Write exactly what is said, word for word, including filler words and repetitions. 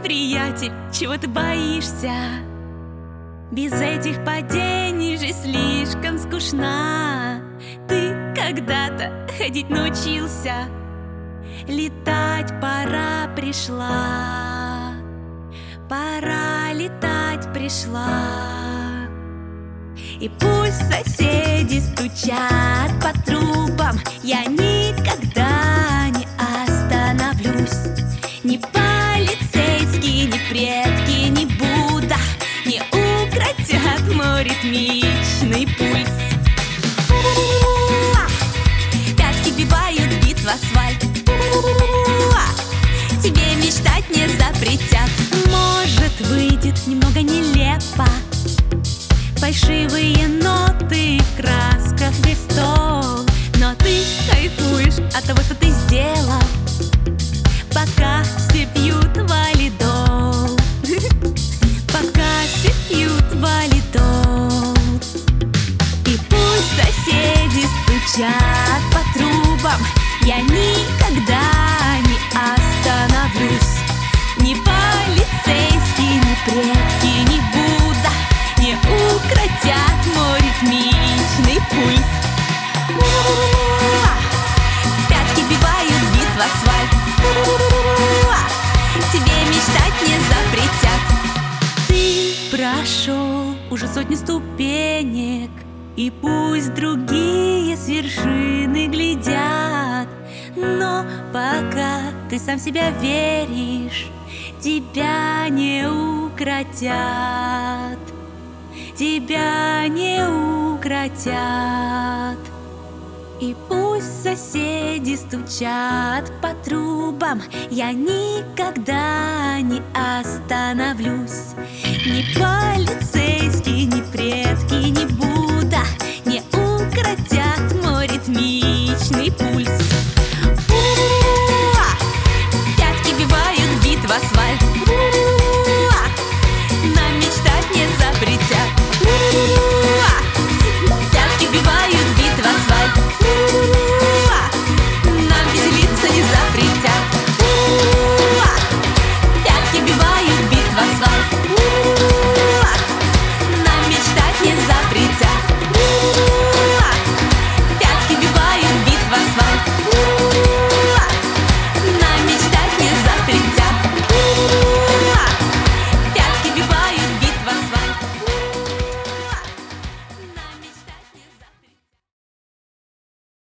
приятель, чего ты боишься? Без этих падений же слишком скучна. Ты когда-то ходить научился, летать пора пришла. Пора летать пришла. И пусть соседи стучат по трубам, я никогда не остановлюсь. Ни полицейские, ни предки, ни Будда не укротят мой ритмичный пульс. Пятки бивают бит в асфальт. Тебе мечтать не запретят. Может, выйдет немного нелепо, фальшивые ноты в красках листов, но ты кайфуешь от того, что ты сделал, пока все пьют валидол. Пока все пьют валидол. И пусть соседи стучат по трубам, я никогда не остановлюсь. Ни полицейский, ни предки, ни Будда не укротят мой ритмичный пульс. Пятки бивают бит в асфальт. Тебе мечтать не запретят. Ты прошел уже сотни ступенек, и пусть другие с вершины глядят, но пока ты сам в себя веришь, тебя не укротят. Тебя не укротят. И пусть соседи стучат по трубам, я никогда не остановлюсь. Ни полицейский, ни предки, ни